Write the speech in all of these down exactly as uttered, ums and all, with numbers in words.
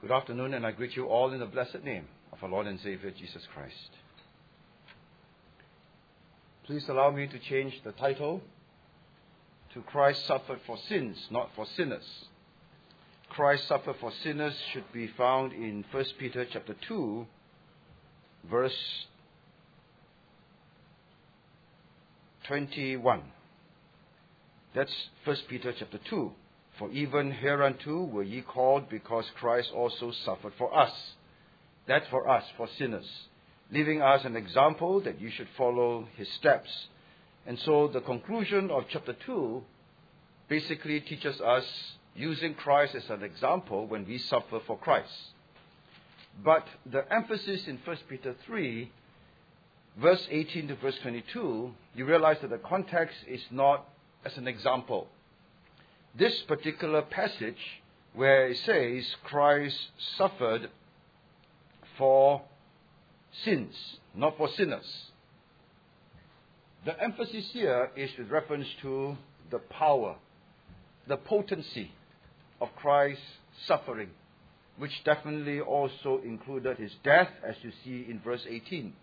Good afternoon, and I greet you all in the blessed name of our Lord and Savior, Jesus Christ. Please allow me to change the title to Christ suffered for sins, not for sinners. Christ suffered for sinners should be found in First Peter chapter two, verse twenty-one. That's First Peter chapter two. For even hereunto were ye called, because Christ also suffered for us. That's for us, for sinners, leaving us an example that you should follow his steps. And so the conclusion of chapter two basically teaches us using Christ as an example when we suffer for Christ. But the emphasis in First Peter three, verse eighteen to verse twenty-two, you realize that the context is not as an example. This particular passage where it says Christ suffered for sins, not for sinners. The emphasis here is with reference to the power, the potency of Christ's suffering, which definitely also included his death, as you see in verse eighteen.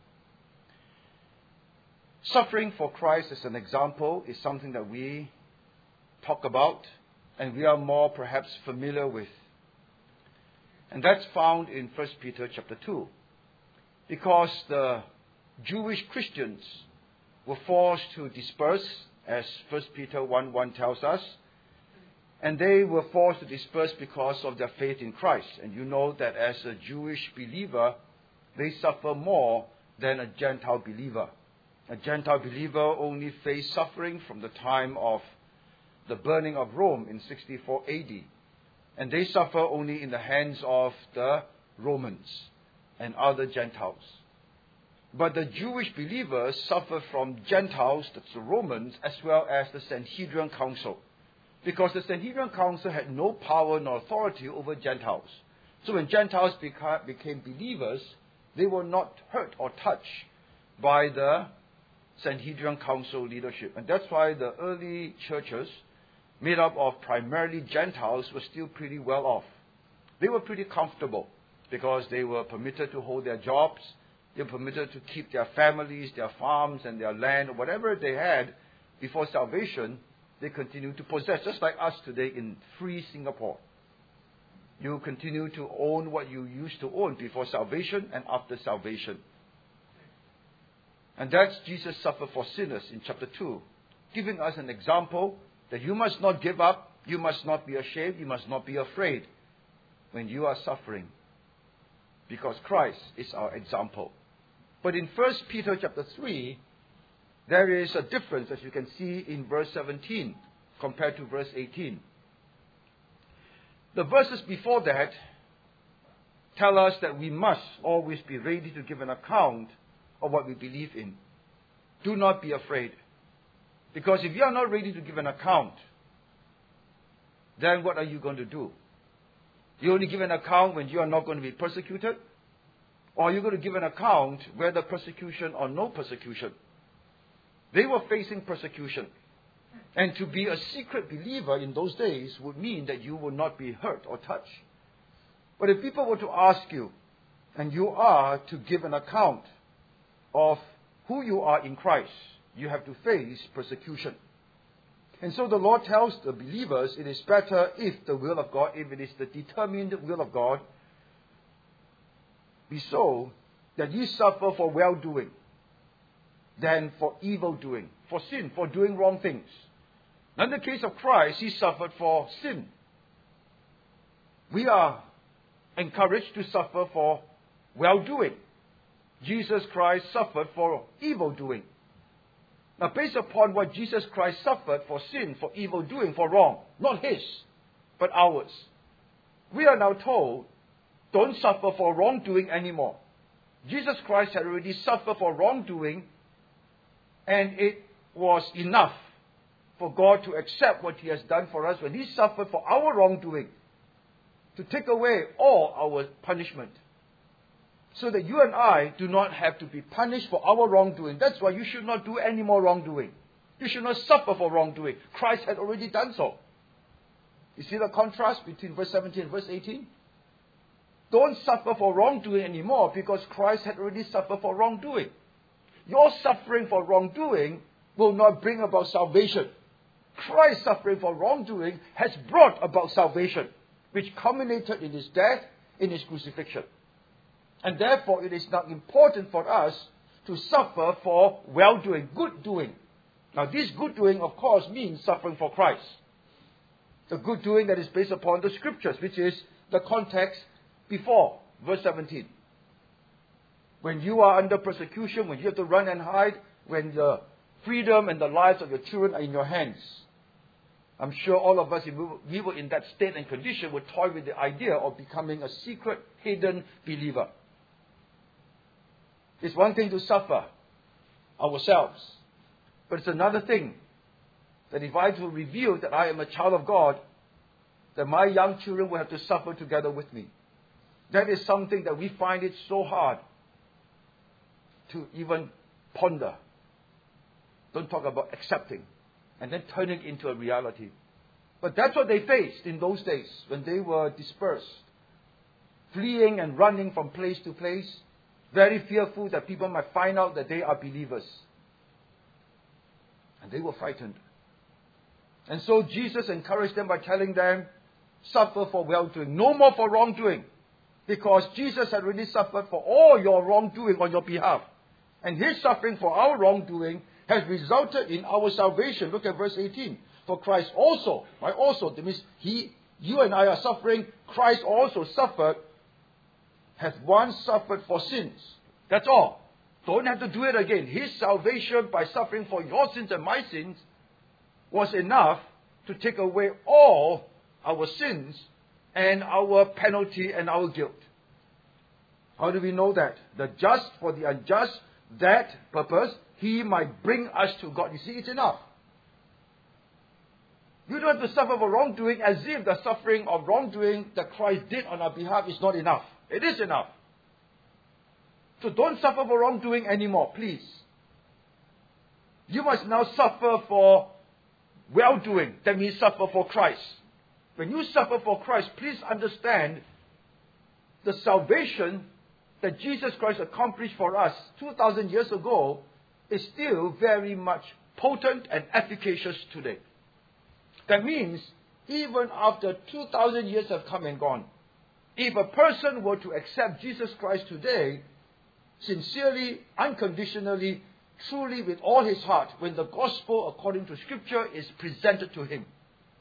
Suffering for Christ as an example is something that we talk about and we are more perhaps familiar with. And that's found in First Peter chapter two. Because the Jewish Christians were forced to disperse, as First Peter one one tells us, and they were forced to disperse because of their faith in Christ. And you know that as a Jewish believer, they suffer more than a Gentile believer. A Gentile believer only faced suffering from the time of the burning of Rome in sixty-four A D. And they suffer only in the hands of the Romans and other Gentiles. But the Jewish believers suffer from Gentiles, that's the Romans, as well as the Sanhedrin Council. Because the Sanhedrin Council had no power nor authority over Gentiles. So when Gentiles beca- became believers, they were not hurt or touched by the Sanhedrin Council leadership. And that's why the early churches, made up of primarily Gentiles, were still pretty well off. They were pretty comfortable because they were permitted to hold their jobs, they were permitted to keep their families, their farms and their land, or whatever they had before salvation, they continue to possess, just like us today in free Singapore. You continue to own what you used to own before salvation and after salvation. And that's Jesus suffered for sinners in chapter two, giving us an example that you must not give up, you must not be ashamed, you must not be afraid when you are suffering, because Christ is our example. But in First Peter chapter three, there is a difference, as you can see in verse seventeen compared to verse eighteen. The verses before that tell us that we must always be ready to give an account of what we believe in. Do not be afraid. Because if you are not ready to give an account, then what are you going to do? You only give an account when you are not going to be persecuted? Or are you going to give an account whether persecution or no persecution? They were facing persecution. And to be a secret believer in those days would mean that you would not be hurt or touched. But if people were to ask you, and you are to give an account of who you are in Christ, you have to face persecution. And so the Lord tells the believers it is better if the will of God, if it is the determined will of God, be so that ye suffer for well-doing than for evil-doing, for sin, for doing wrong things. Now in the case of Christ, he suffered for sin. We are encouraged to suffer for well-doing. Jesus Christ suffered for evil-doing. Now, based upon what Jesus Christ suffered for sin, for evil doing, for wrong, not his, but ours, we are now told, don't suffer for wrongdoing anymore. Jesus Christ had already suffered for wrongdoing, and it was enough for God to accept what he has done for us when he suffered for our wrongdoing, to take away all our punishment, so that you and I do not have to be punished for our wrongdoing. That's why you should not do any more wrongdoing. You should not suffer for wrongdoing. Christ had already done so. You see the contrast between verse seventeen and verse eighteen? don't suffer for wrongdoing anymore because Christ had already suffered for wrongdoing. Your suffering for wrongdoing will not bring about salvation. Christ's suffering for wrongdoing has brought about salvation, which culminated in his death, in his crucifixion. And therefore, it is now important for us to suffer for well-doing, good doing. Now, this good doing, of course, means suffering for Christ. The good doing that is based upon the Scriptures, which is the context before, verse seventeen. When you are under persecution, when you have to run and hide, when the freedom and the lives of your children are in your hands. I'm sure all of us, if we were in that state and condition, would toy with the idea of becoming a secret, hidden believer. It's one thing to suffer ourselves, but it's another thing that if I to reveal that I am a child of God, that my young children will have to suffer together with me. That is something that we find it so hard to even ponder. Don't talk about accepting and then turning it into a reality. But that's what they faced in those days when they were dispersed, fleeing and running from place to place, very fearful that people might find out that they are believers. And they were frightened. And so Jesus encouraged them by telling them, suffer for well-doing, no more for wrongdoing, because Jesus had already suffered for all your wrongdoing on your behalf. And his suffering for our wrongdoing has resulted in our salvation. Look at verse eighteen. For Christ also, by also, that means he, you and I are suffering, Christ also suffered, hath once suffered for sins. That's all. Don't have to do it again. His salvation by suffering for your sins and my sins was enough to take away all our sins and our penalty and our guilt. How do we know that? The just for the unjust, that purpose, he might bring us to God. You see, it's enough. You don't have to suffer for wrongdoing as if the suffering of wrongdoing that Christ did on our behalf is not enough. It is enough. So don't suffer for wrongdoing anymore, please. You must now suffer for well-doing. That means suffer for Christ. When you suffer for Christ, please understand the salvation that Jesus Christ accomplished for us two thousand years ago is still very much potent and efficacious today. That means even after two thousand years have come and gone, if a person were to accept Jesus Christ today, sincerely, unconditionally, truly with all his heart, when the gospel according to Scripture is presented to him,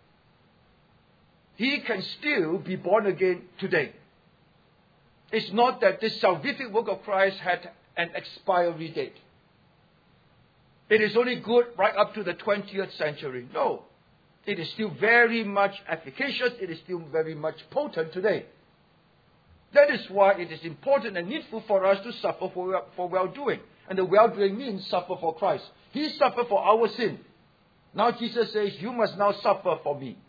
he can still be born again today. It's not that this salvific work of Christ had an expiry date. It is only good right up to the twentieth century. No. It is still very much efficacious. It is still very much potent today. That is why it is important and needful for us to suffer for, for well-doing. And the well-doing means suffer for Christ. He suffered for our sin. Now Jesus says, you must now suffer for me.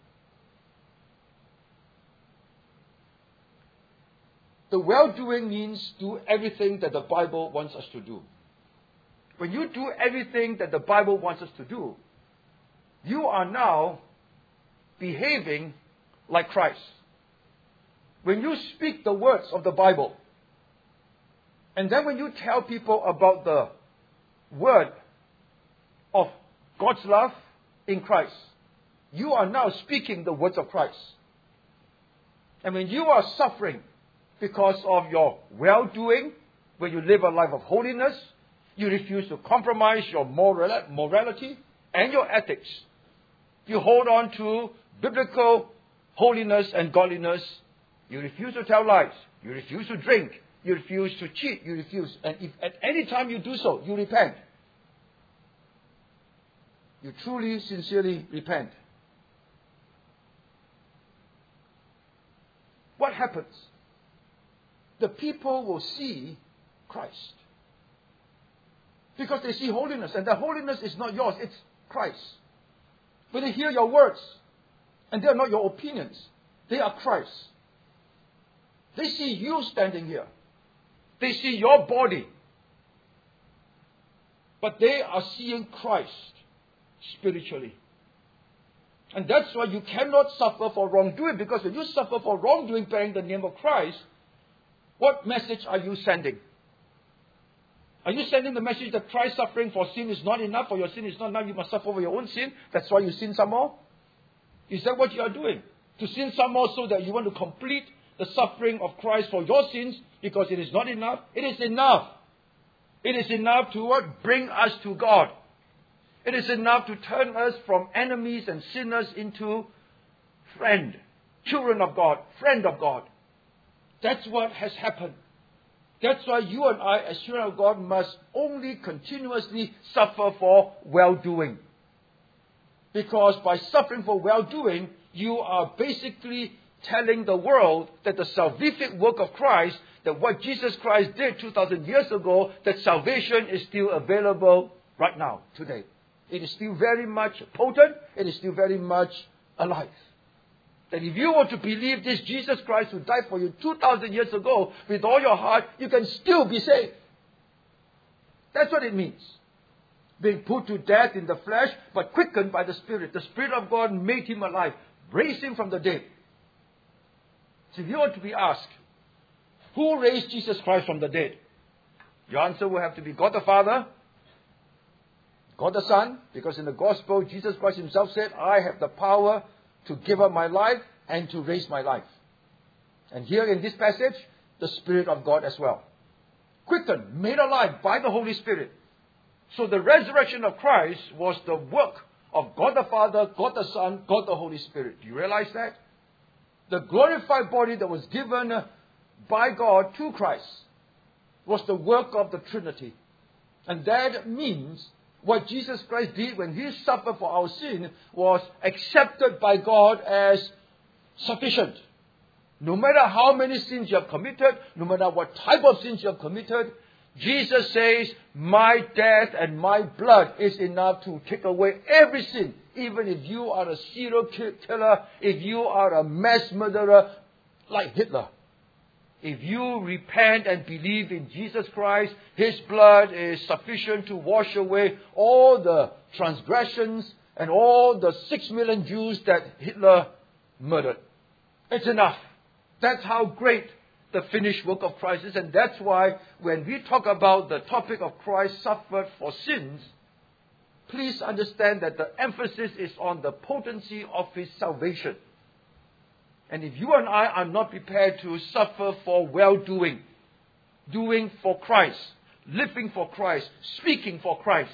The well-doing means do everything that the Bible wants us to do. When you do everything that the Bible wants us to do, you are now behaving like Christ. When you speak the words of the Bible, and then when you tell people about the word of God's love in Christ, you are now speaking the words of Christ. And when you are suffering because of your well-doing, when you live a life of holiness, you refuse to compromise your moral, morality and your ethics. You hold on to biblical holiness and godliness. You refuse to tell lies. You refuse to drink. You refuse to cheat. You refuse. And if at any time you do so, you repent. You truly, sincerely repent. What happens? The people will see Christ. Because they see holiness. And that holiness is not yours. It's Christ. When they hear your words, and they are not your opinions, they are Christ. They see you standing here. They see your body. But they are seeing Christ spiritually. And that's why you cannot suffer for wrongdoing, because when you suffer for wrongdoing bearing the name of Christ, What message are you sending? Are you sending the message that Christ's suffering for sin is not enough, or your sin is not enough, you must suffer for your own sin? That's why you sin some more? Is that what you are doing? To sin some more so that you want to complete the suffering of Christ for your sins because it is not enough? It is enough. It is enough to what? Bring us to God. It is enough to turn us from enemies and sinners into friend, children of God, friend of God. That's what has happened. That's why you and I, as children of God, must only continuously suffer for well-doing. Because by suffering for well-doing, you are basically telling the world that the salvific work of Christ, that what Jesus Christ did two thousand years ago, that salvation is still available right now, today. It is still very much potent. It is still very much alive. That if you were to believe this Jesus Christ who died for you two thousand years ago with all your heart, you can still be saved. That's what it means. Being put to death in the flesh, but quickened by the Spirit. The Spirit of God made him alive, raised him from the dead. So if you were to be asked, who raised Jesus Christ from the dead? Your answer will have to be God the Father, God the Son, because in the Gospel, Jesus Christ himself said, I have the power to give up my life and to raise my life. And here in this passage, the Spirit of God as well. Quickened, made alive by the Holy Spirit. So the resurrection of Christ was the work of God the Father, God the Son, God the Holy Spirit. Do you realize that? The glorified body that was given by God to Christ was the work of the Trinity. And that means what Jesus Christ did when he suffered for our sin was accepted by God as sufficient. No matter how many sins you have committed, no matter what type of sins you have committed, Jesus says, my death and my blood is enough to take away every sin. Even if you are a serial killer, if you are a mass murderer like Hitler. If you repent and believe in Jesus Christ, his blood is sufficient to wash away all the transgressions and all the six million Jews that Hitler murdered. It's enough. That's how great the finished work of Christ is. And that's why when we talk about the topic of Christ suffered for sins, please understand that the emphasis is on the potency of his salvation. And if you and I are not prepared to suffer for well-doing, doing for Christ, living for Christ, speaking for Christ,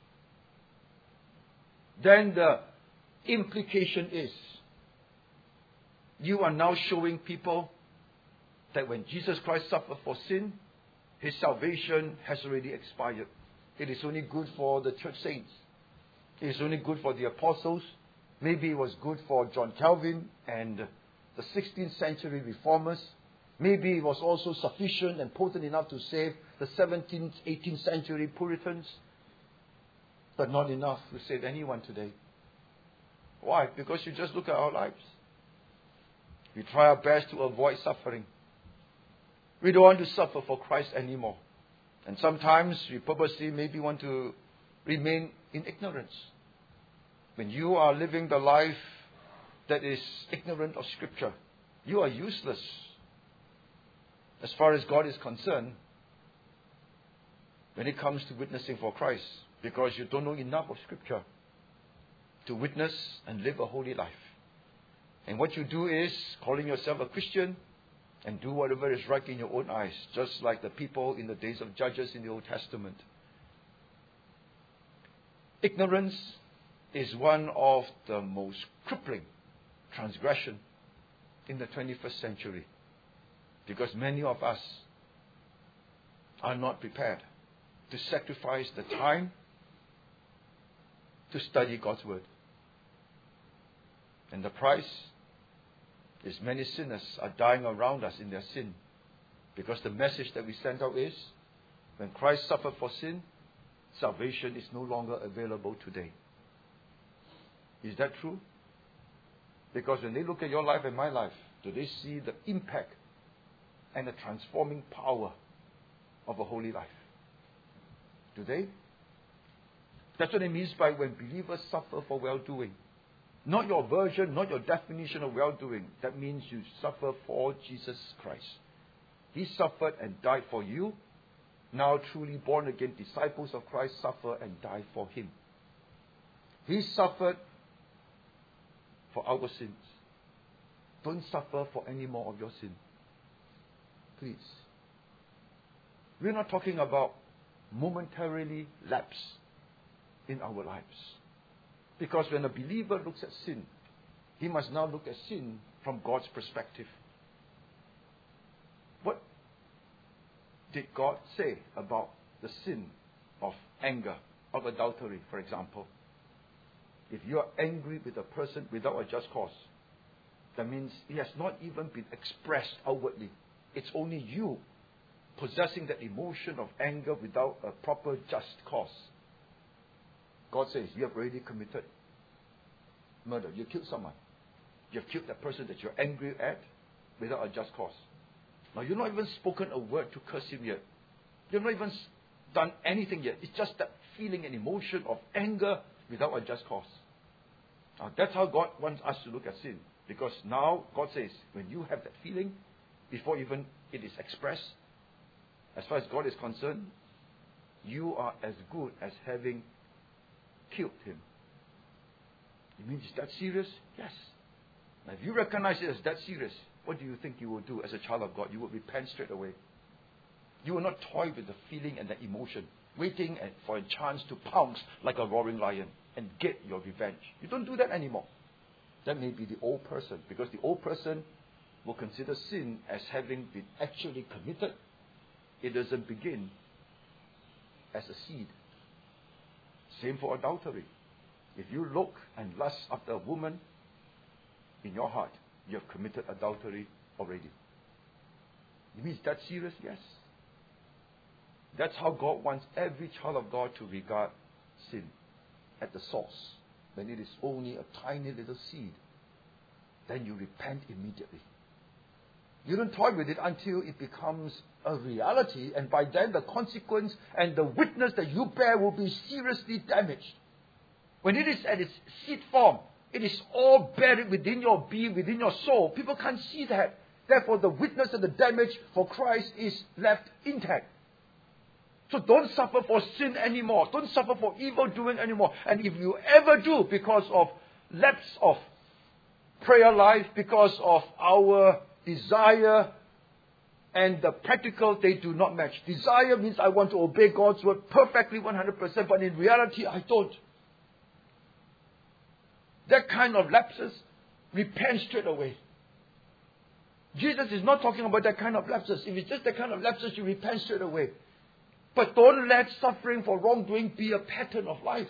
then the implication is you are now showing people that when Jesus Christ suffered for sin, his salvation has already expired. It is only good for the church saints. It is only good for the apostles. Maybe it was good for John Calvin and the sixteenth century reformers. Maybe it was also sufficient and potent enough to save the seventeenth, eighteenth century Puritans. But not enough to save anyone today. Why? Because you just look at our lives. We try our best to avoid suffering. We don't want to suffer for Christ anymore. And sometimes we purposely maybe want to remain in ignorance. When you are living the life that is ignorant of Scripture, you are useless as far as God is concerned when it comes to witnessing for Christ, because you don't know enough of Scripture to witness and live a holy life. And what you do is calling yourself a Christian and do whatever is right in your own eyes, just like the people in the days of Judges in the Old Testament. Ignorance is one of the most crippling transgression in the twenty-first century, because many of us are not prepared to sacrifice the time to study God's Word. And the price is many sinners are dying around us in their sin, because the message that we send out is, when Christ suffered for sin, salvation is no longer available today. Is that true? Because when they look at your life and my life, do they see the impact and the transforming power of a holy life? Do they? That's what it means by when believers suffer for well-doing. Not your version, not your definition of well-doing. That means you suffer for Jesus Christ. He suffered and died for you. Now truly born again disciples of Christ suffer and die for Him. He suffered for our sins. Don't suffer for any more of your sin. Please. We're not talking about momentarily lapse in our lives. Because when a believer looks at sin, he must now look at sin from God's perspective. What did God say about the sin of anger, of adultery, for example? If you are angry with a person without a just cause, that means it has not even been expressed outwardly. It's only you possessing that emotion of anger without a proper just cause. God says, you have already committed murder. You killed someone. You have killed that person that you're angry at without a just cause. Now, you've not even spoken a word to curse him yet. You've not even done anything yet. It's just that feeling and emotion of anger without a just cause. Now, that's how God wants us to look at sin. Because now, God says, when you have that feeling, before even it is expressed, as far as God is concerned, you are as good as having killed him. You mean it's that serious? Yes. Now, if you recognize it as that serious, what do you think you will do as a child of God? You will repent straight away. You will not toy with the feeling and the emotion, waiting for a chance to pounce like a roaring lion and get your revenge. You don't do that anymore. That may be the old person, because the old person will consider sin as having been actually committed. It doesn't begin as a seed. Same for adultery. If you look and lust after a woman in your heart, you have committed adultery already. You mean it's that serious? Yes. That's how God wants every child of God to regard sin at the source. When it is only a tiny little seed, then you repent immediately. You don't toy with it until it becomes a reality, and by then the consequence and the witness that you bear will be seriously damaged. When it is at its seed form, it is all buried within your being, within your soul. People can't see that. Therefore, the witness and the damage for Christ is left intact. So don't suffer for sin anymore. Don't suffer for evil doing anymore. And if you ever do, because of lapse of prayer life, because of our desire and the practical, they do not match. Desire means I want to obey God's word perfectly one hundred percent, but in reality I don't. That kind of lapses, repent straight away. Jesus is not talking about that kind of lapses. If it's just that kind of lapses, you repent straight away. But don't let suffering for wrongdoing be a pattern of life.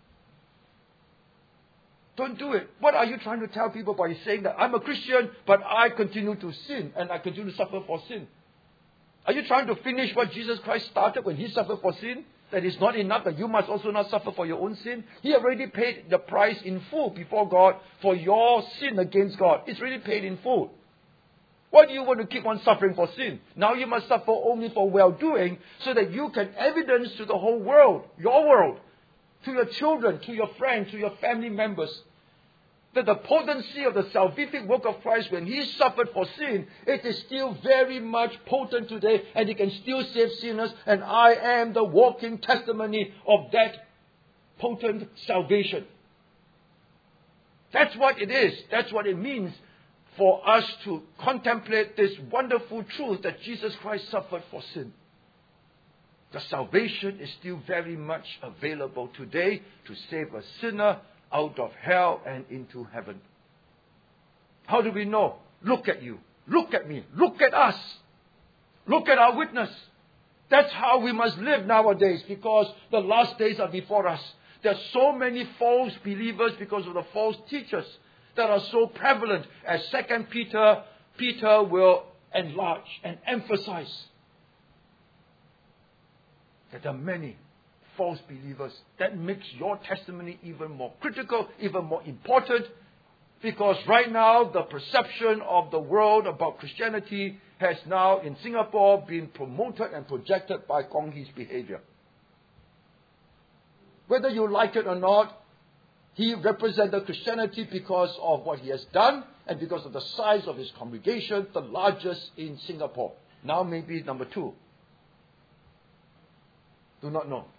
Don't do it. What are you trying to tell people by saying that I'm a Christian, but I continue to sin and I continue to suffer for sin? Are you trying to finish what Jesus Christ started when He suffered for sin? That is not enough, that you must also not suffer for your own sin? He already paid the price in full before God for your sin against God. It's already paid in full. Why do you want to keep on suffering for sin? Now you must suffer only for well-doing, so that you can evidence to the whole world, your world, to your children, to your friends, to your family members, that the potency of the salvific work of Christ when He suffered for sin, it is still very much potent today, and He can still save sinners, and I am the walking testimony of that potent salvation. That's what it is. That's what it means for us to contemplate this wonderful truth that Jesus Christ suffered for sin. The salvation is still very much available today to save a sinner out of hell and into heaven. How do we know? Look at you. Look at me. Look at us. Look at our witness. That's how we must live nowadays, because the last days are before us. There are so many false believers because of the false teachers that are so prevalent, as Second Peter, Peter will enlarge and emphasize. That there are many false believers. That makes your testimony even more critical, even more important, because right now the perception of the world about Christianity has now in Singapore been promoted and projected by Kong Hee's behavior. Whether you like it or not, he represented Christianity because of what he has done and because of the size of his congregation, the largest in Singapore. Now maybe number two. Do not know.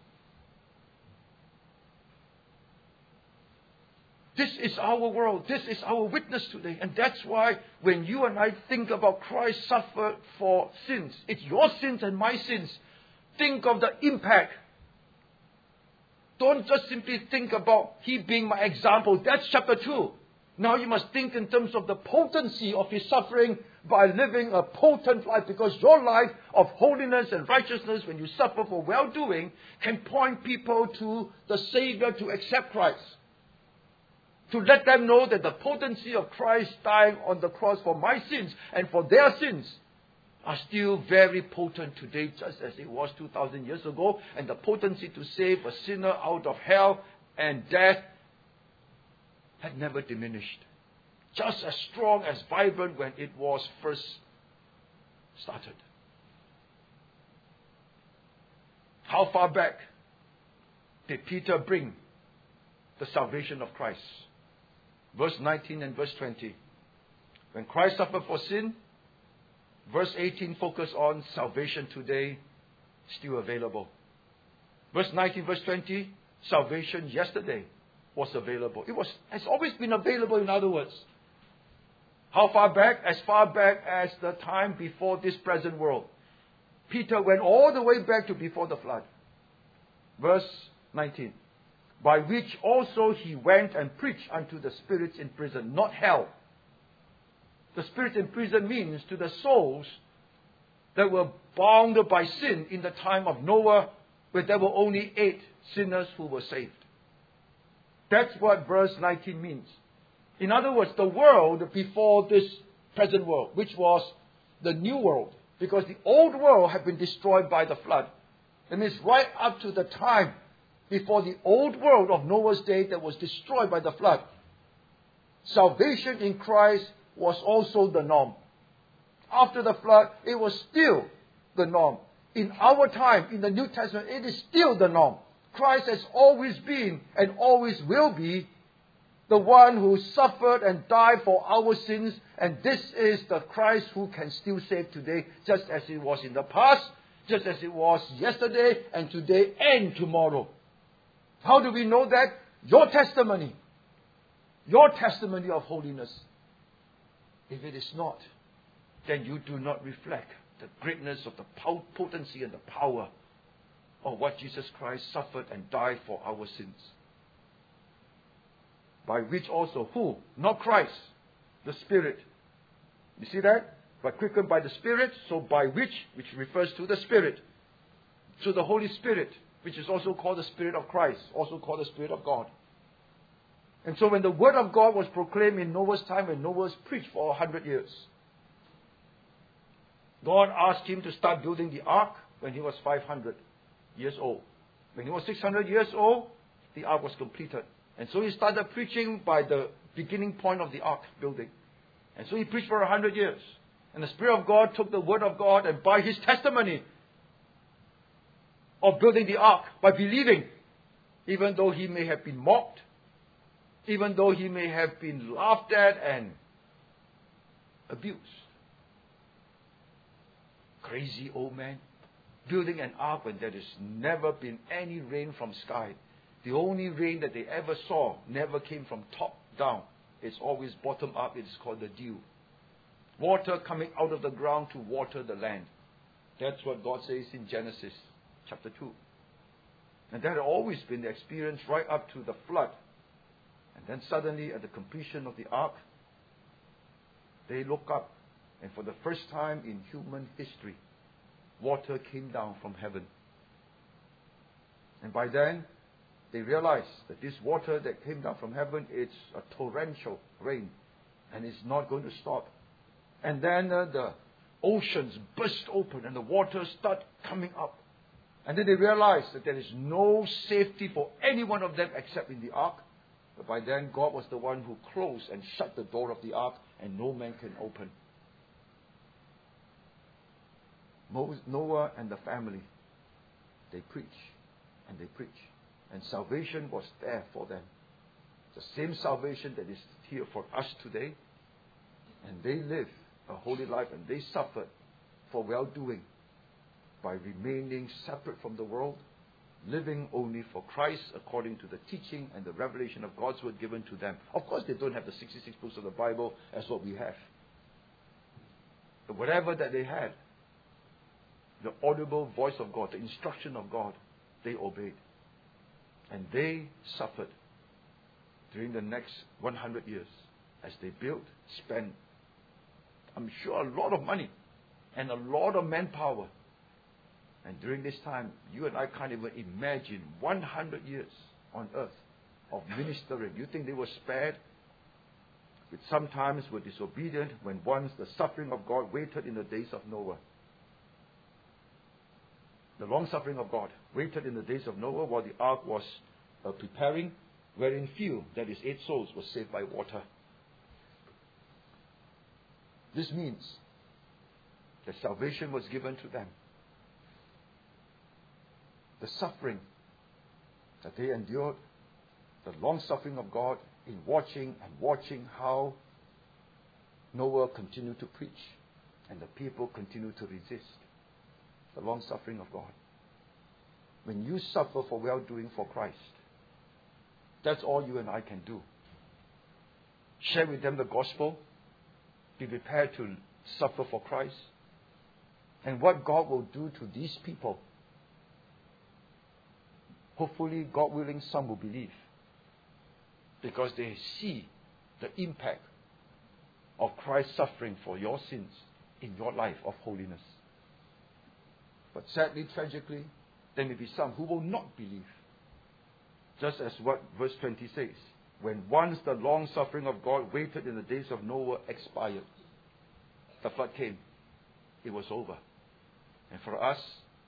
This is our world. This is our witness today. And that's why when you and I think about Christ suffered for sins, it's your sins and my sins. Think of the impact. Don't just simply think about He being my example. That's chapter two. Now you must think in terms of the potency of His suffering by living a potent life, because your life of holiness and righteousness, when you suffer for well-doing, can point people to the Savior to accept Christ. To let them know that the potency of Christ dying on the cross for my sins and for their sins are still very potent today, just as it was two thousand years ago. And the potency to save a sinner out of hell and death had never diminished. Just as strong, as vibrant when it was first started. How far back did Peter bring the salvation of Christ? Verse nineteen and verse twenty. When Christ suffered for sin, verse eighteen focus on salvation today, still available. Verse nineteen, verse twenty, salvation yesterday was available. It was has always been available, in other words. How far back? As far back as the time before this present world. Peter went all the way back to before the flood. Verse nineteen. By which also he went and preached unto the spirits in prison, not hell. The spirits in prison means to the souls that were bound by sin in the time of Noah, where there were only eight sinners who were saved. That's what verse nineteen means. In other words, the world before this present world, which was the new world, because the old world had been destroyed by the flood. And it's right up to the time before the old world of Noah's day that was destroyed by the flood. Salvation in Christ was also the norm. After the flood, it was still the norm. In our time, in the New Testament, it is still the norm. Christ has always been and always will be the one who suffered and died for our sins. And this is the Christ who can still save today, just as it was in the past, just as it was yesterday and today and tomorrow. How do we know that? Your testimony. Your testimony of holiness. If it is not, then you do not reflect the greatness of the potency and the power of what Jesus Christ suffered and died for our sins. By which also, who? Not Christ, the Spirit. You see that? But quickened by the Spirit, so by which, which refers to the Spirit, to the Holy Spirit, which is also called the Spirit of Christ, also called the Spirit of God. And so when the Word of God was proclaimed in Noah's time, when Noah was preached for a hundred years, God asked him to start building the ark when he was five hundred years old. When he was six hundred years old, the ark was completed. And so he started preaching by the beginning point of the ark building. And so he preached for a hundred years. And the Spirit of God took the Word of God, and by his testimony of building the ark, by believing, even though he may have been mocked, even though he may have been laughed at and abused. Crazy old man, building an ark when there has never been any rain from sky. The only rain that they ever saw never came from top down. It's always bottom up. It's called the dew. Water coming out of the ground to water the land. That's what God says in Genesis chapter two. And that had always been the experience right up to the flood. And then suddenly at the completion of the ark, they look up, and for the first time in human history, water came down from heaven. And by then, they realized that this water that came down from heaven, it's a torrential rain, and it's not going to stop. And then uh, the oceans burst open, and the waters start coming up. And then they realized that there is no safety for any one of them except in the ark. But by then, God was the one who closed and shut the door of the ark, and no man can open. Noah and the family, they preach and they preach. And salvation was there for them. The same salvation that is here for us today. And they live a holy life, and they suffered for well-doing by remaining separate from the world, living only for Christ according to the teaching and the revelation of God's word given to them. Of course, they don't have the sixty-six books of the Bible as what we have. But whatever that they had, the audible voice of God, the instruction of God, they obeyed. And they suffered during the next one hundred years as they built, spent, I'm sure, a lot of money and a lot of manpower. And during this time, you and I can't even imagine one hundred years on earth of ministering. You think they were spared? Which sometimes were disobedient when once the suffering of God waited in the days of Noah. The long suffering of God waited in the days of Noah while the ark was uh, preparing, wherein few, that is eight souls, were saved by water. This means that salvation was given to them. The suffering that they endured, the long suffering of God in watching and watching how Noah continued to preach and the people continued to resist. The long suffering of God. When you suffer for well-doing for Christ, that's all you and I can do. Share with them the gospel. Be prepared to suffer for Christ. And what God will do to these people, hopefully, God willing, some will believe. Because they see the impact of Christ's suffering for your sins in your life of holiness. But sadly, tragically, there may be some who will not believe. Just as what verse twenty says. When once the long suffering of God waited in the days of Noah expired, the flood came. It was over. And for us,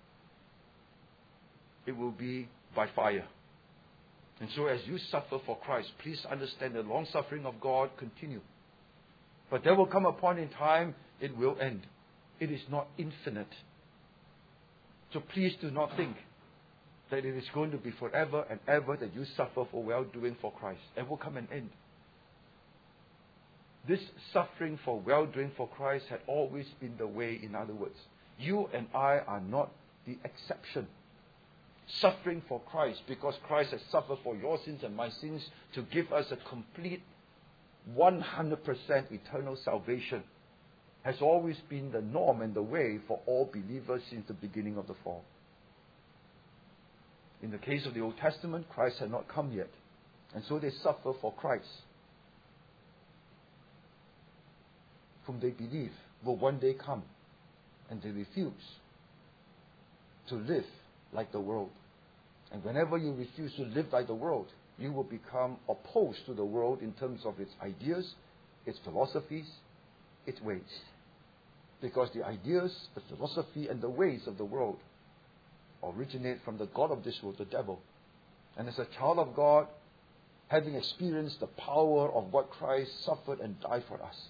it will be by fire. And so as you suffer for Christ, please understand the long suffering of God continue. But there will come a point in time it will end. It is not infinite. So please do not think that it is going to be forever and ever that you suffer for well-doing for Christ. It will come an end. This suffering for well-doing for Christ had always been the way. In other words, you and I are not the exception. Suffering for Christ, because Christ has suffered for your sins and my sins to give us a complete one hundred percent eternal salvation, has always been the norm and the way for all believers since the beginning of the fall. In the case of the Old Testament, Christ had not come yet. And so they suffer for Christ, whom they believe will one day come. And they refuse to live like the world. And whenever you refuse to live like the world, you will become opposed to the world in terms of its ideas, its philosophies, its ways. Because the ideas, the philosophy, and the ways of the world originate from the god of this world, the devil. And as a child of God, having experienced the power of what Christ suffered and died for us,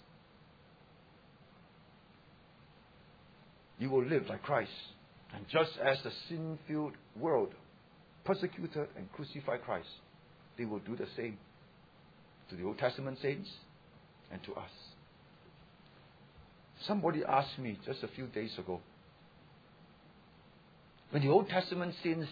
you will live like Christ. And just as the sin-filled world persecuted and crucified Christ, they will do the same to the Old Testament saints and to us. Somebody asked me just a few days ago, when the Old Testament saints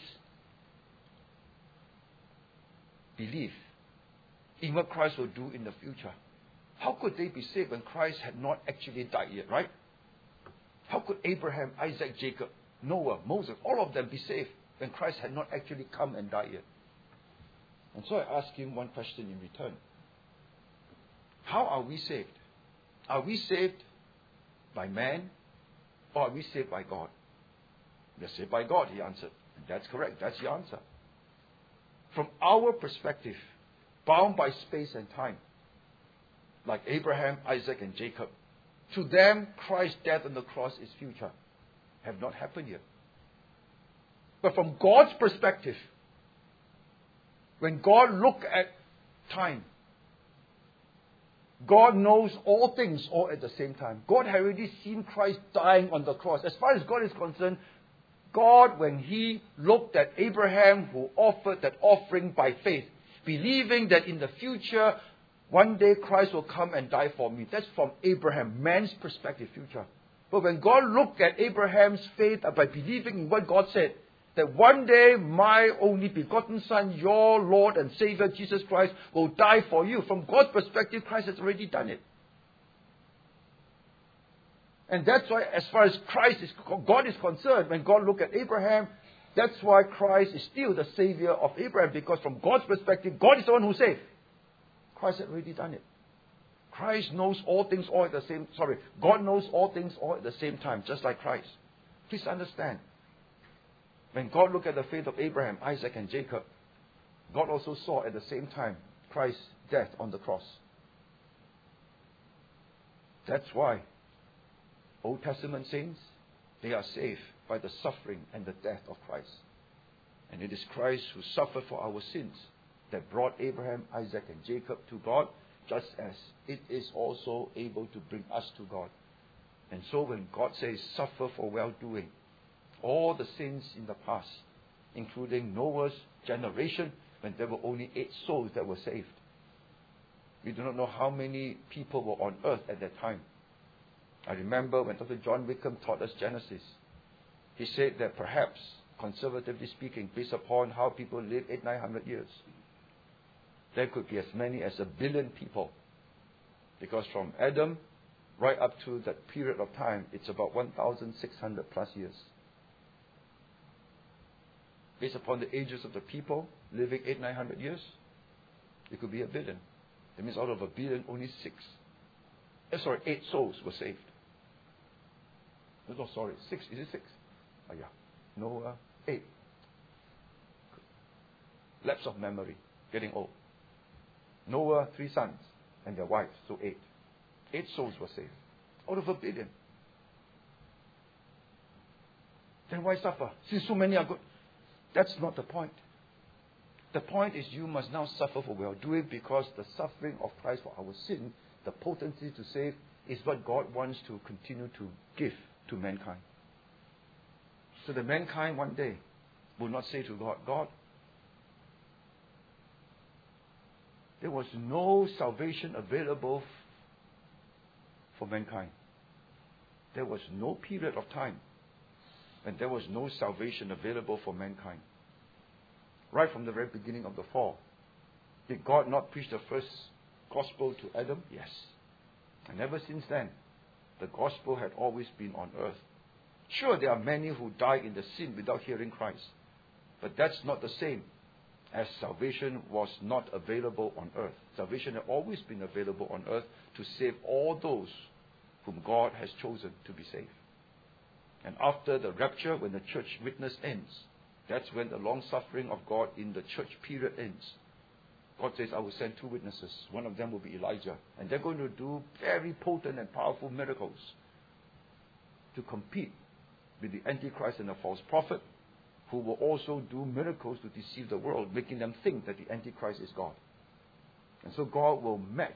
believe in what Christ will do in the future, how could they be saved when Christ had not actually died yet, right? How could Abraham, Isaac, Jacob, Noah, Moses, all of them be saved when Christ had not actually come and died yet? And so I asked him one question in return. How are we saved? Are we saved by man, or are we saved by God? We are saved by God, he answered. And that's correct. That's the answer. From our perspective, bound by space and time, like Abraham, Isaac, and Jacob, to them, Christ's death on the cross is future. Have not happened yet. But from God's perspective, when God looks at time, God knows all things all at the same time. God had already seen Christ dying on the cross. As far as God is concerned, God, when He looked at Abraham, who offered that offering by faith, believing that in the future, one day Christ will come and die for me. That's from Abraham, man's perspective, future. But when God looked at Abraham's faith by believing in what God said, that one day my only begotten Son, your Lord and Savior, Jesus Christ, will die for you. From God's perspective, Christ has already done it. And that's why, as far as Christ is, God is concerned, when God looked at Abraham, that's why Christ is still the Savior of Abraham, because from God's perspective, God is the one who saved. Christ had already done it. Christ knows all things all at the same, sorry, God knows all things all at the same time, just like Christ. Please understand. When God looked at the faith of Abraham, Isaac, and Jacob, God also saw at the same time Christ's death on the cross. That's why Old Testament saints, they are saved by the suffering and the death of Christ. And it is Christ who suffered for our sins that brought Abraham, Isaac, and Jacob to God, just as it is also able to bring us to God. And so when God says, suffer for well-doing, all the sins in the past, including Noah's generation, when there were only eight souls that were saved. We do not know how many people were on earth at that time. I remember when Doctor John Wickham taught us Genesis, he said that perhaps, conservatively speaking, based upon how people live eight, nine hundred years, there could be as many as a billion people. Because from Adam right up to that period of time, it's about one thousand six hundred plus years. Based upon the ages of the people living eight, nine hundred years, it could be a billion. That means out of a billion, only six, eh, sorry, eight souls were saved. No, sorry, six. Is it six? Oh yeah. Noah, eight. Lapse of memory, getting old. Noah, three sons and their wives, so eight. Eight souls were saved out of a billion. Then why suffer? Since so many are good. That's not the point. The point is you must now suffer for well-doing, because the suffering of Christ for our sin, the potency to save, is what God wants to continue to give to mankind. So that mankind one day will not say to God, God, there was no salvation available for mankind. There was no period of time when there was no salvation available for mankind. Right from the very beginning of the fall. Did God not preach the first gospel to Adam? Yes. And ever since then, the gospel had always been on earth. Sure, there are many who die in the sin without hearing Christ. But that's not the same as salvation was not available on earth. Salvation had always been available on earth to save all those whom God has chosen to be saved. And after the rapture, when the church witness ends, that's when the long suffering of God in the church period ends. God says, I will send two witnesses. One of them will be Elijah. And they're going to do very potent and powerful miracles to compete with the Antichrist and the false prophet, who will also do miracles to deceive the world, making them think that the Antichrist is God. And so God will match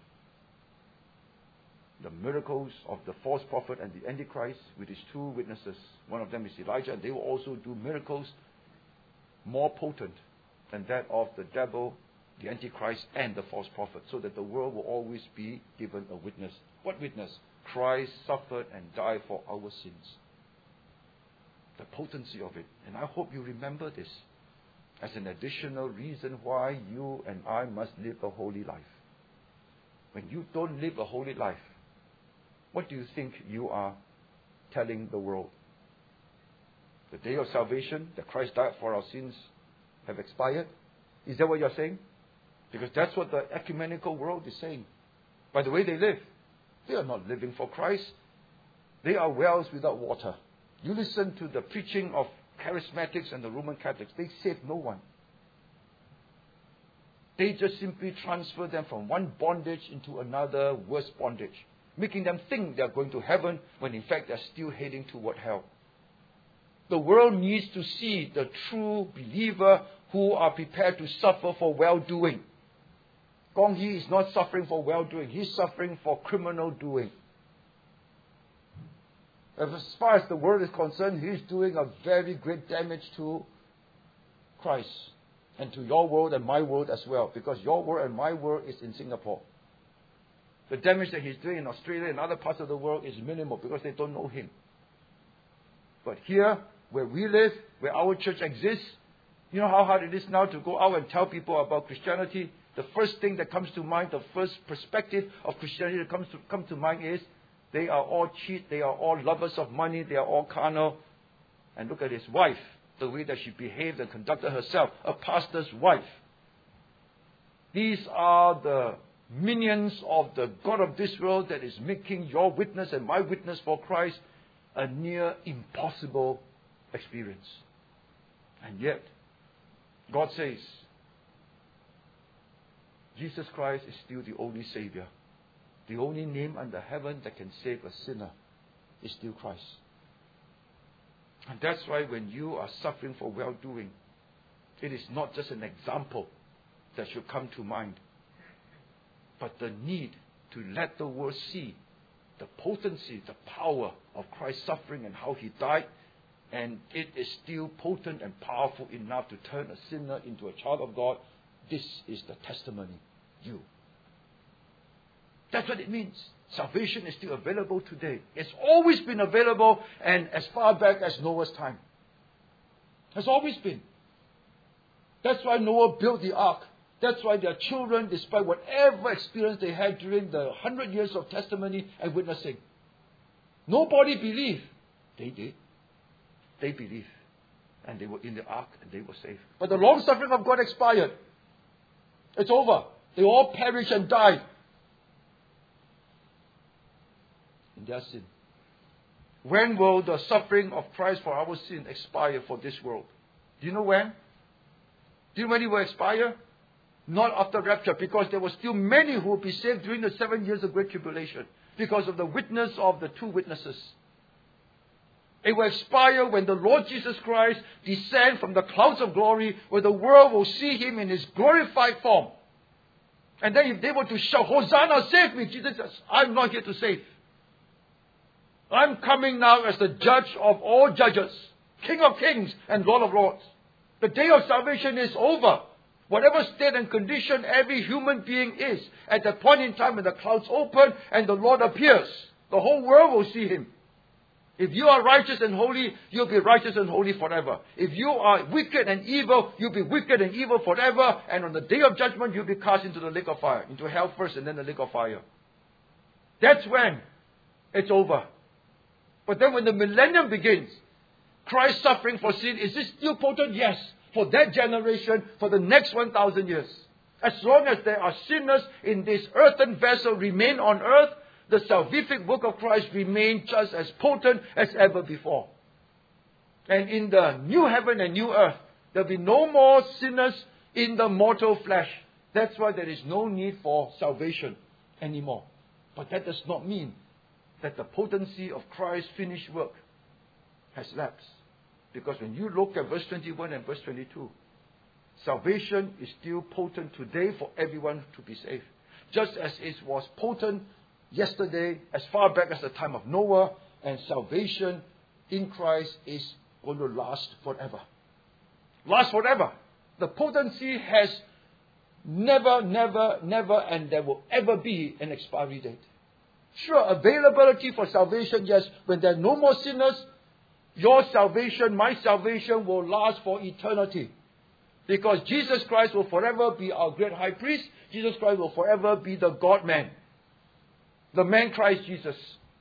the miracles of the false prophet and the Antichrist with his two witnesses. One of them is Elijah, and they will also do miracles more potent than that of the devil, the Antichrist, and the false prophet, so that the world will always be given a witness. What witness? Christ suffered and died for our sins. The potency of it. And I hope you remember this as an additional reason why you and I must live a holy life. When you don't live a holy life, what do you think you are telling the world? The day of salvation, that Christ died for our sins, have expired? Is that what you're saying? Because that's what the ecumenical world is saying. By the way they live, they are not living for Christ. They are wells without water. You listen to the preaching of charismatics and the Roman Catholics, they save no one. They just simply transfer them from one bondage into another worse bondage, making them think they are going to heaven when in fact they are still heading toward hell. The world needs to see the true believer who are prepared to suffer for well-doing. Gong Yi is not suffering for well-doing. He's suffering for criminal doing. As far as the world is concerned, he's doing a very great damage to Christ and to your world and my world as well, because your world and my world is in Singapore. The damage that he's doing in Australia and other parts of the world is minimal because they don't know him. But here, where we live, where our church exists, you know how hard it is now to go out and tell people about Christianity? The first thing that comes to mind, the first perspective of Christianity that comes to come to mind is they are all cheat, they are all lovers of money, they are all carnal. And look at his wife, the way that she behaved and conducted herself, a pastor's wife. These are the minions of the God of this world that is making your witness and my witness for Christ a near impossible experience. And yet, God says, Jesus Christ is still the only Savior. The only name under heaven that can save a sinner is still Christ. And that's why when you are suffering for well-doing, it is not just an example that should come to mind, but the need to let the world see the potency, the power of Christ's suffering and how He died. And it is still potent and powerful enough to turn a sinner into a child of God. This is the testimony. You. That's what it means. Salvation is still available today. It's always been available, and as far back as Noah's time. Has always been. That's why Noah built the ark. That's why their children, despite whatever experience they had during the hundred years of testimony and witnessing, nobody believed. They did. They believed. And they were in the ark and they were saved. But the long suffering of God expired. It's over. They all perished and died in their sin. When will the suffering of Christ for our sin expire for this world? Do you know when? Do you know when it will expire? Not after rapture, because there were still many who will be saved during the seven years of Great Tribulation because of the witness of the two witnesses. It will expire when the Lord Jesus Christ descends from the clouds of glory, where the world will see Him in His glorified form. And then if they were to shout, Hosanna, save me, Jesus says, I'm not here to save. I'm coming now as the judge of all judges, King of kings and Lord of lords. The day of salvation is over. Whatever state and condition every human being is, at that point in time when the clouds open and the Lord appears, the whole world will see Him. If you are righteous and holy, you'll be righteous and holy forever. If you are wicked and evil, you'll be wicked and evil forever. And on the day of judgment, you'll be cast into the lake of fire. Into hell first and then the lake of fire. That's when it's over. But then when the millennium begins, Christ's suffering for sin, is this still potent? Yes. For that generation, for the next one thousand years. As long as there are sinners in this earthen vessel remain on earth, the salvific work of Christ remains just as potent as ever before. And in the new heaven and new earth, there will be no more sinners in the mortal flesh. That's why there is no need for salvation anymore. But that does not mean that the potency of Christ's finished work has lapsed. Because when you look at verse twenty-one and verse twenty-two, salvation is still potent today for everyone to be saved. Just as it was potent yesterday, as far back as the time of Noah, and salvation in Christ is going to last forever. Last forever. The potency has never, never, never, and there will ever be an expiry date. Sure, availability for salvation, yes, when there are no more sinners, your salvation, my salvation will last for eternity. Because Jesus Christ will forever be our great high priest. Jesus Christ will forever be the God-man. The man Christ Jesus.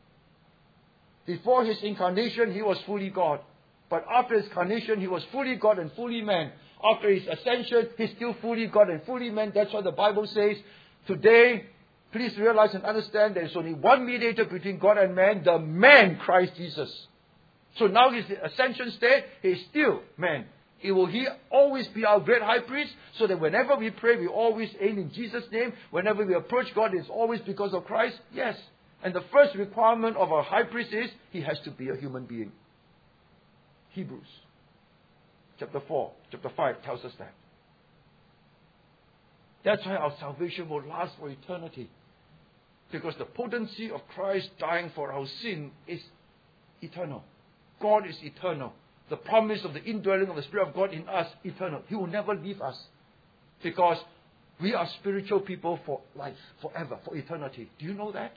Before His incarnation, He was fully God. But after His incarnation, He was fully God and fully man. After His ascension, He's still fully God and fully man. That's what the Bible says. Today, please realize and understand there is only one mediator between God and man, the man Christ Jesus. So now His ascension state, He is still man. It will He always be our great high priest, so that whenever we pray, we always aim in Jesus' name. Whenever we approach God, it's always because of Christ. Yes. And the first requirement of our high priest is, he has to be a human being. Hebrews chapter four, chapter five tells us that. That's why our salvation will last for eternity. Because the potency of Christ dying for our sin is eternal. God is eternal. The promise of the indwelling of the Spirit of God in us, eternal. He will never leave us. Because We are spiritual people for life, forever, for eternity. Do you know that?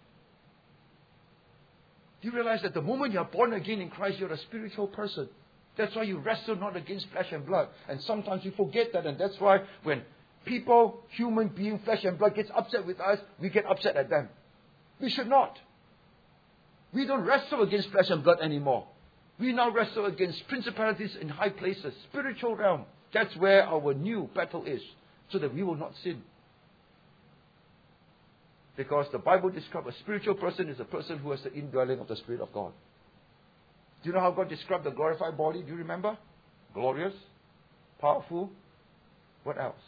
Do you realize that the moment you are born again in Christ, you're a spiritual person? That's why you wrestle not against flesh and blood. And sometimes you forget that, and that's why when people, human being, flesh and blood, gets upset with us, we get upset at them. We should not. We don't wrestle against flesh and blood anymore. We now wrestle against principalities in high places, spiritual realm. That's where our new battle is, so that we will not sin. Because the Bible describes a spiritual person is a person who has the indwelling of the Spirit of God. Do you know how God described the glorified body? Do you remember? Glorious, powerful. What else?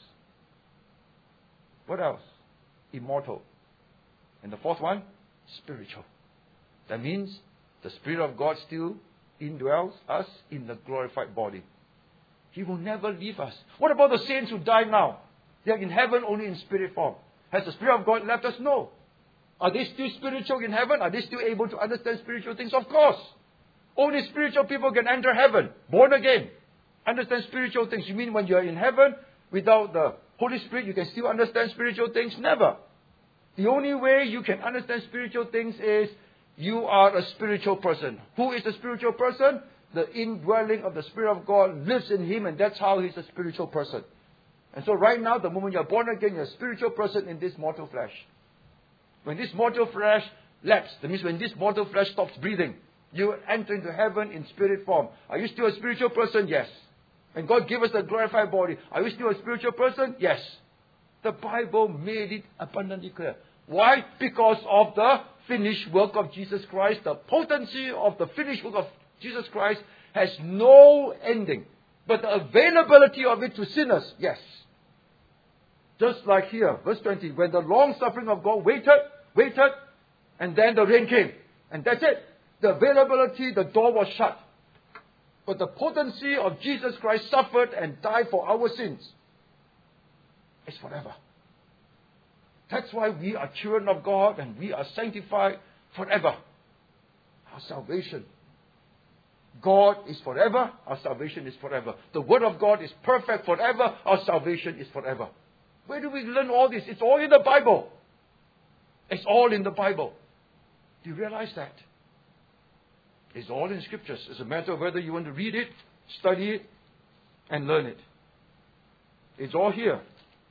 What else? Immortal. And the fourth one? Spiritual. That means the Spirit of God still indwells us in the glorified body. He will never leave us. What about the saints who die now? They are in heaven only in spirit form. Has the Spirit of God left us? No. Are they still spiritual in heaven? Are they still able to understand spiritual things? Of course. Only spiritual people can enter heaven, born again. Understand spiritual things. You mean when you are in heaven, without the Holy Spirit, you can still understand spiritual things? Never. The only way you can understand spiritual things is you are a spiritual person. Who is a spiritual person? The indwelling of the Spirit of God lives in him, and that's how he's a spiritual person. And so right now, the moment you're born again, you're a spiritual person in this mortal flesh. When this mortal flesh lapses, that means when this mortal flesh stops breathing, you enter into heaven in spirit form. Are you still a spiritual person? Yes. And God gave us a glorified body. Are you still a spiritual person? Yes. The Bible made it abundantly clear. Why? Because of the finished work of Jesus Christ. The potency of the finished work of Jesus Christ has no ending. But the availability of it to sinners, yes. Just like here, verse twenty, when the long suffering of God waited, waited, and then the rain came. And that's it. The availability, the door was shut. But the potency of Jesus Christ suffered and died for our sins. It's forever. That's why we are children of God and we are sanctified forever. Our salvation. God is forever. Our salvation is forever. The Word of God is perfect forever. Our salvation is forever. Where do we learn all this? It's all in the Bible. It's all in the Bible. Do you realize that? It's all in Scriptures. It's a matter of whether you want to read it, study it, and learn it. It's all here.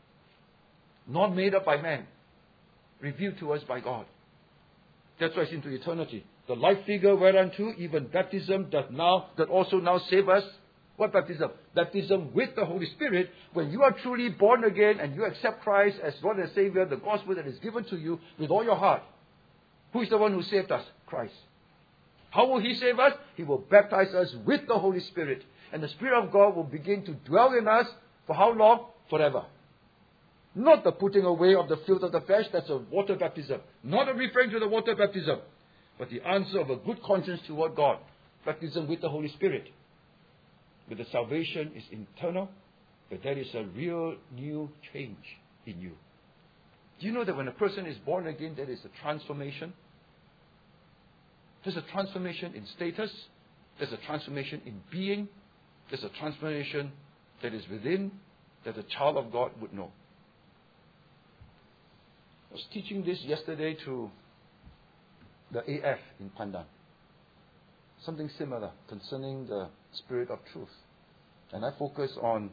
Not made up by man. Revealed to us by God. That's why it's into eternity. The life figure whereunto even baptism doth now, that also now save us. What baptism? Baptism with the Holy Spirit. When you are truly born again and you accept Christ as Lord and Savior, the gospel that is given to you with all your heart. Who is the one who saved us? Christ. How will He save us? He will baptize us with the Holy Spirit. And the Spirit of God will begin to dwell in us for how long? Forever. Not the putting away of the filth of the flesh. That's a water baptism. Not a referring to the water baptism. But the answer of a good conscience toward God. Baptism with the Holy Spirit. But the salvation is internal. But there is a real new change in you. Do you know that when a person is born again, there is a transformation? There's a transformation in status. There's a transformation in being. There's a transformation that is within that a child of God would know. I was teaching this yesterday to the A F in Pandan. Something similar concerning the Spirit of truth. And I focus on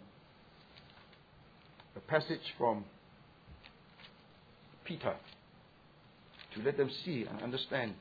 a passage from Peter to let them see and understand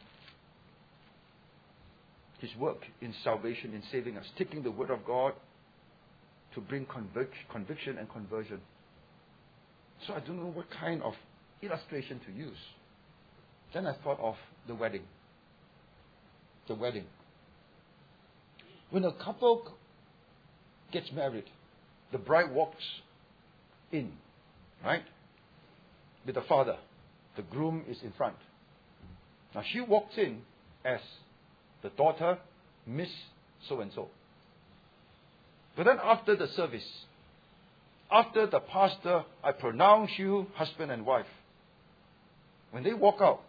His work in salvation, in saving us, taking the Word of God to bring convic- conviction and conversion. So I don't know what kind of illustration to use. Then I thought of the wedding. The wedding. When a couple gets married, the bride walks in, right? With the father. The groom is in front. Now she walks in as the daughter, Miss So-and-so. But then after the service, after the pastor, I pronounce you husband and wife. When they walk out,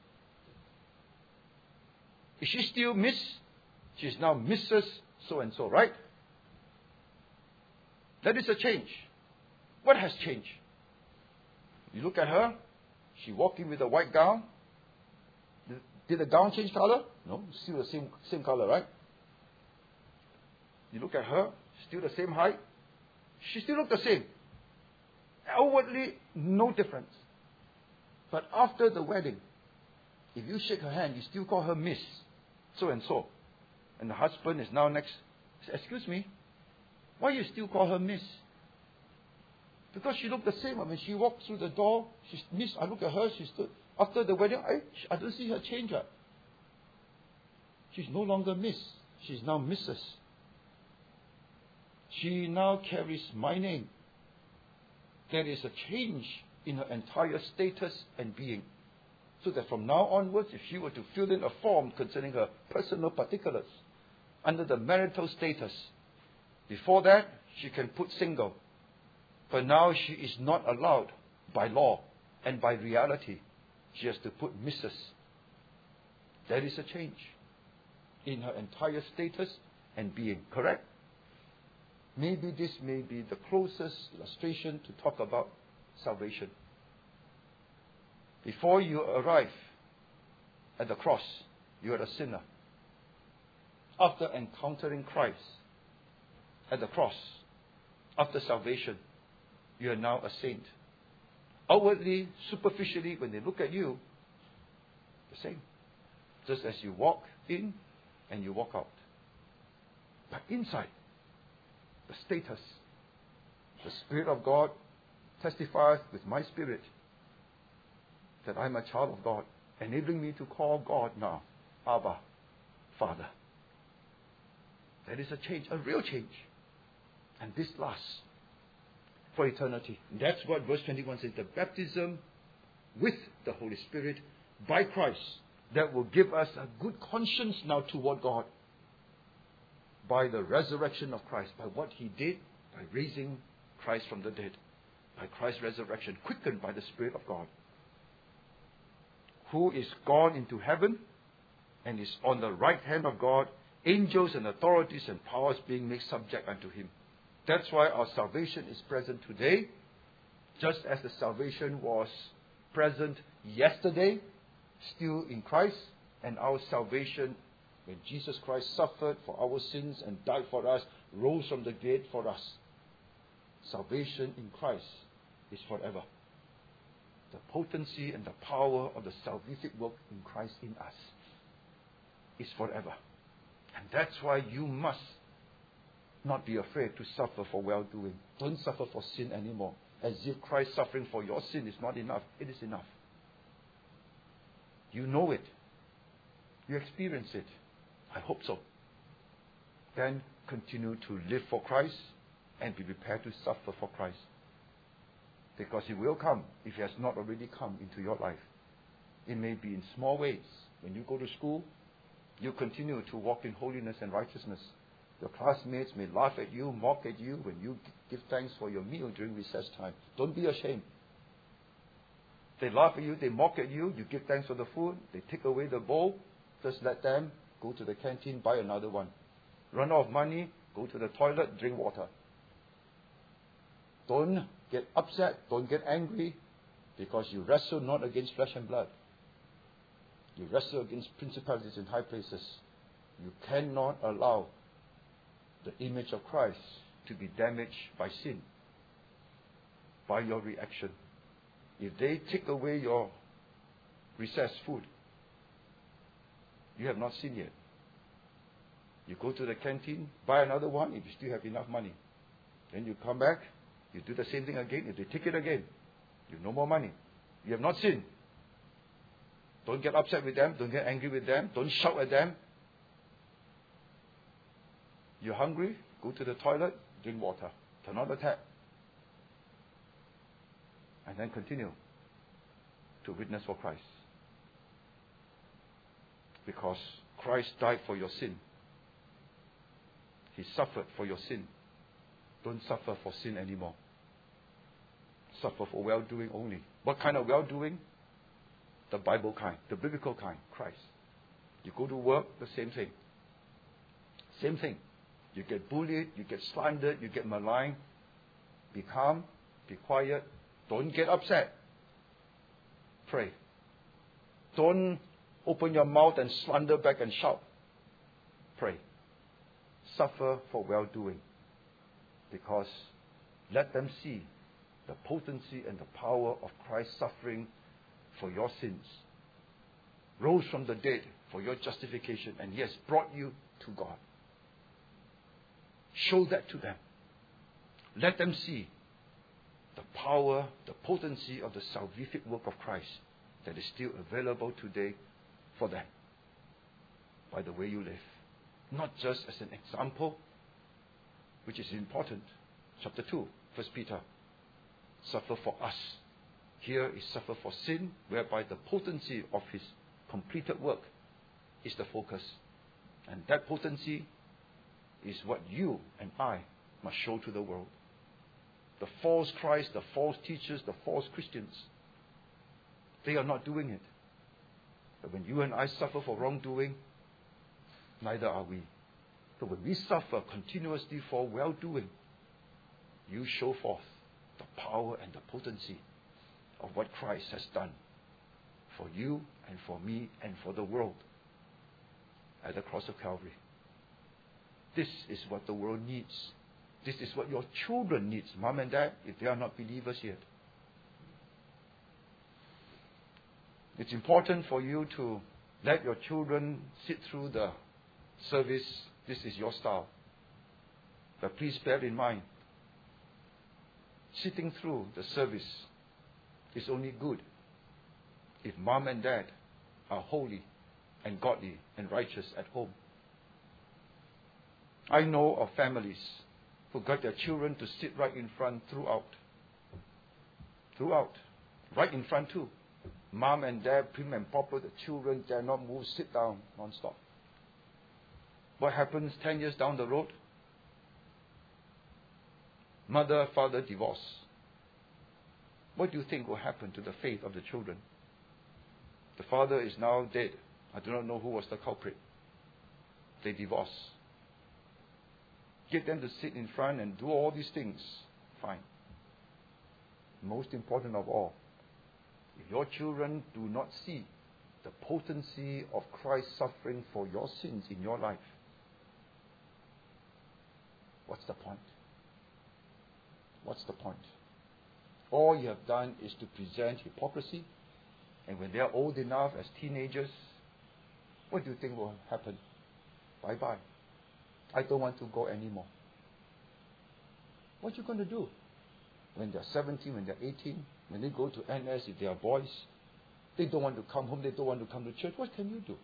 is she still Miss? She is now Missus So-and-so, right? That is a change. What has changed? You look at her, she walked in with a white gown. Did the gown change color? No, still the same, same color, right? You look at her, still the same height. She still looked the same. Outwardly, no difference. But after the wedding, if you shake her hand, you still call her Miss so and so. And the husband is now next. Say, excuse me, why you still call her Miss? Because she looked the same. When she walked through the door, she's Miss. I look at her, she stood. After the wedding, I, I don't see her change her. She's no longer Miss. She's now Missus She now carries my name. There is a change in her entire status and being. So that from now onwards, if she were to fill in a form concerning her personal particulars under the marital status, before that, she can put single. But now she is not allowed by law and by reality. She has to put Missus There is a change in her entire status and being. Correct? Maybe this may be the closest illustration to talk about salvation. Before you arrive at the cross, you are a sinner. After encountering Christ at the cross, after salvation, you are now a saint. Outwardly, superficially, when they look at you, the same. Just as you walk in and you walk out. But inside, the status, the Spirit of God testifies with my spirit that I'm a child of God, enabling me to call God now, Abba, Father. There is a change, a real change. And this lasts for eternity. And that's what verse twenty-one says, the baptism with the Holy Spirit by Christ that will give us a good conscience now toward God by the resurrection of Christ, by what He did, by raising Christ from the dead, by Christ's resurrection, quickened by the Spirit of God, who is gone into heaven and is on the right hand of God, angels and authorities and powers being made subject unto Him. That's why our salvation is present today, just as the salvation was present yesterday, still in Christ, and our salvation, when Jesus Christ suffered for our sins and died for us, rose from the dead for us. Salvation in Christ is forever. The potency and the power of the salvific work in Christ in us is forever. And that's why you must not be afraid to suffer for well-doing. Don't suffer for sin anymore. As if Christ suffering for your sin is not enough. It is enough. You know it. You experience it. I hope so. Then continue to live for Christ and be prepared to suffer for Christ. Because He will come if He has not already come into your life. It may be in small ways. When you go to school, you continue to walk in holiness and righteousness. Your classmates may laugh at you, mock at you when you give thanks for your meal during recess time. Don't be ashamed. They laugh at you, they mock at you, you give thanks for the food, they take away the bowl, just let them go to the canteen, buy another one. Run out of money, go to the toilet, drink water. Don't get upset, don't get angry, because you wrestle not against flesh and blood. You wrestle against principalities in high places. You cannot allow the image of Christ to be damaged by sin, by your reaction. If they take away your recess food, you have not sinned yet. You go to the canteen, buy another one if you still have enough money. Then you come back, you do the same thing again. If they take it again, you have no more money. You have not sinned. Don't get upset with them. Don't get angry with them. Don't shout at them. You're hungry? Go to the toilet, drink water. Turn on the tap. And then continue to witness for Christ. Because Christ died for your sin. He suffered for your sin. Don't suffer for sin anymore. Suffer for well-doing only. What kind of well-doing? The Bible kind, the biblical kind, Christ. You go to work, the same thing. Same thing. You get bullied, you get slandered, you get maligned. Be calm, be quiet. Don't get upset. Pray. Don't open your mouth and slander back and shout. Pray. Suffer for well-doing. Because let them see the potency and the power of Christ's suffering for your sins. Rose from the dead for your justification, and yes, brought you to God. Show that to them. Let them see the power, the potency of the salvific work of Christ that is still available today for them by the way you live. Not just as an example, which is important. Chapter two, First Peter. Suffer for us. Here is suffer for sin, whereby the potency of his completed work is the focus. And that potency is what you and I must show to the world. The false Christ, the false teachers, the false Christians, they are not doing it. But when you and I suffer for wrongdoing, neither are we. So when we suffer continuously for well-doing, you show forth the power and the potency of what Christ has done for you and for me and for the world at the cross of Calvary. This is what the world needs. This is what your children need, mom and dad, if they are not believers yet. It's important for you to let your children sit through the service. This is your style. But please bear in mind, sitting through the service is only good if mom and dad are holy and godly and righteous at home. I know of families who got their children to sit right in front throughout. Throughout. Right in front too. Mom and dad, prim and proper, the children dare not move, sit down non-stop. What happens ten years down the road? Mother, father, divorce. What do you think will happen to the faith of the children? The father is now dead. I do not know who was the culprit. They divorce. Get them to sit in front and do all these things. Fine. Most important of all, if your children do not see the potency of Christ's suffering for your sins in your life, what's the point? What's the point? All you have done is to present hypocrisy, and when they are old enough as teenagers, what do you think will happen? Bye-bye. I don't want to go anymore. What are you going to do? When they're seventeen, when they're eighteen, when they go to N S, if they are boys, they don't want to come home, they don't want to come to church. What can you do?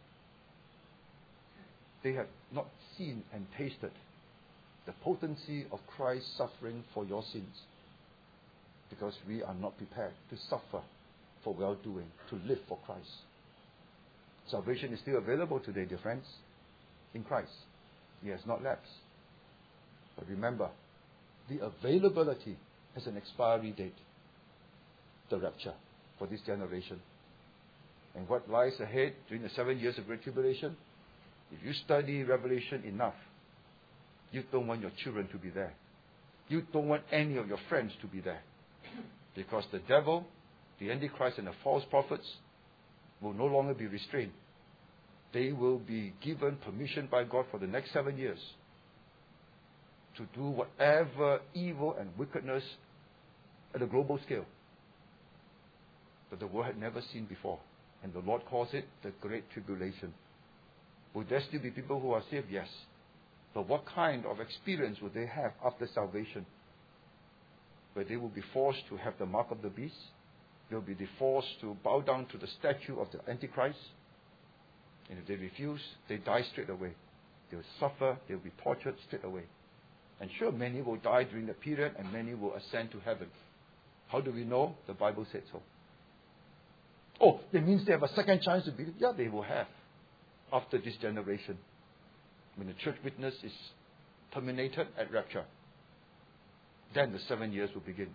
They have not seen and tasted the potency of Christ's suffering for your sins, because we are not prepared to suffer for well-doing, to live for Christ. Salvation is still available today, dear friends, in Christ. He has not lapsed. But remember, the availability has an expiry date. The rapture for this generation. And what lies ahead during the seven years of Great Tribulation, if you study Revelation enough, you don't want your children to be there. You don't want any of your friends to be there. Because the devil, the Antichrist, and the false prophets will no longer be restrained. They will be given permission by God for the next seven years to do whatever evil and wickedness at a global scale that the world had never seen before. And the Lord calls it the Great Tribulation. Will there still be people who are saved? Yes. But what kind of experience will they have after salvation? Where they will be forced to have the mark of the beast. They will be forced to bow down to the statue of the Antichrist. And if they refuse, they die straight away. They will suffer, they will be tortured straight away. And sure, many will die during the period and many will ascend to heaven. How do we know? The Bible said so. Oh, that means they have a second chance to believe? Yeah, they will have. After this generation. When the church witness is terminated at rapture, then the seven years will begin.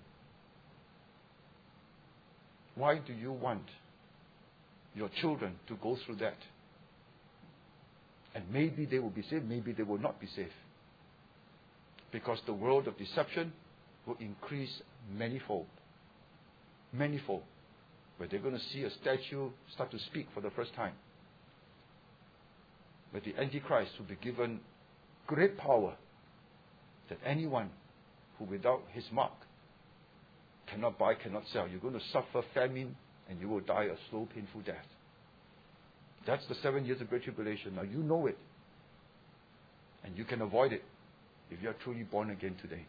Why do you want your children to go through that? And maybe they will be saved, maybe they will not be saved. Because the world of deception will increase manifold. Manifold. where they're going to see a statue start to speak for the first time, where the Antichrist will be given great power that anyone who without his mark cannot buy, cannot sell. You're going to suffer famine and you will die a slow, painful death. That's the seven years of Great Tribulation. Now you know it. And you can avoid it if you are truly born again today.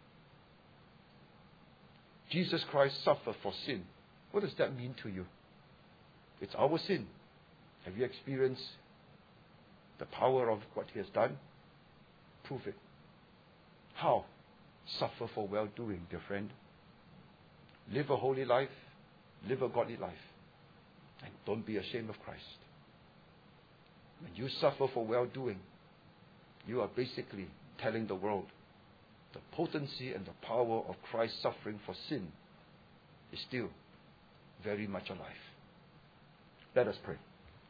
Jesus Christ suffered for sin. What does that mean to you? It's our sin. Have you experienced the power of what He has done? Prove it. How? Suffer for well-doing, dear friend. Live a holy life. Live a godly life. And don't be ashamed of Christ. When you suffer for well-doing, you are basically telling the world the potency and the power of Christ's suffering for sin is still very much alive. Let us pray.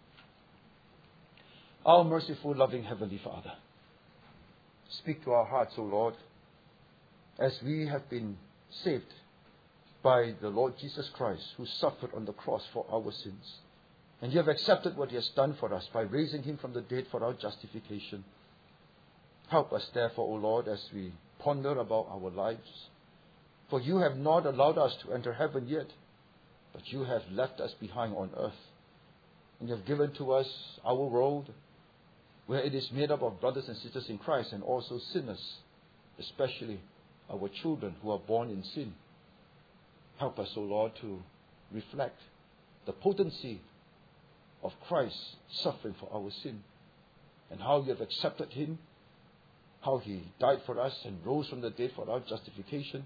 Our merciful, loving Heavenly Father, speak to our hearts, O Lord, as we have been saved by the Lord Jesus Christ, who suffered on the cross for our sins. And you have accepted what He has done for us by raising Him from the dead for our justification. Help us, therefore, O Lord, as we ponder about our lives. For you have not allowed us to enter heaven yet, but you have left us behind on earth. And you have given to us our world, where it is made up of brothers and sisters in Christ and also sinners, especially our children who are born in sin. Help us, O Lord, to reflect the potency of Christ suffering for our sin, and how you have accepted Him, how He died for us and rose from the dead for our justification,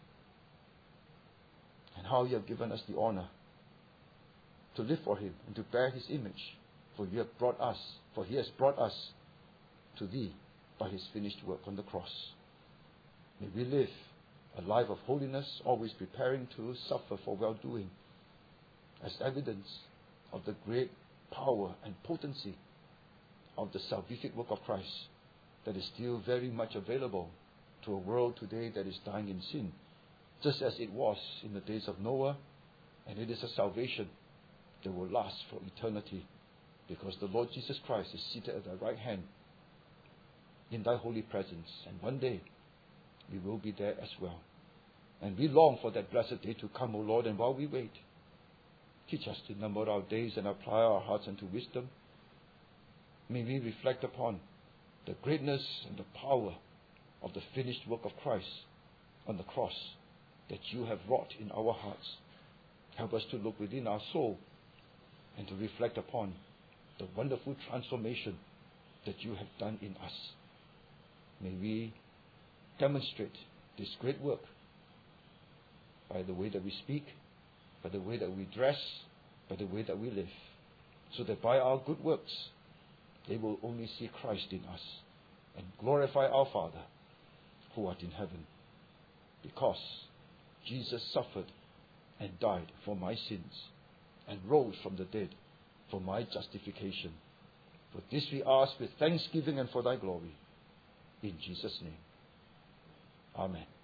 and how you have given us the honor to live for Him and to bear His image. For you have brought us, for He has brought us to Thee by His finished work on the cross. May we live a life of holiness, always preparing to suffer for well-doing, as evidence of the great power and potency of the salvific work of Christ that is still very much available to a world today that is dying in sin, just as it was in the days of Noah, and it is a salvation that will last for eternity, because the Lord Jesus Christ is seated at thy right hand in thy holy presence, and one day we will be there as well. And we long for that blessed day to come, O Lord, and while we wait, teach us to number our days and apply our hearts unto wisdom. May we reflect upon the greatness and the power of the finished work of Christ on the cross that you have wrought in our hearts. Help us to look within our soul and to reflect upon the wonderful transformation that you have done in us. May we demonstrate this great work by the way that we speak, by the way that we dress, by the way that we live, so that by our good works they will only see Christ in us and glorify our Father who art in heaven, because Jesus suffered and died for my sins and rose from the dead for my justification. For this we ask with thanksgiving and for thy glory. In Jesus' name. Amen.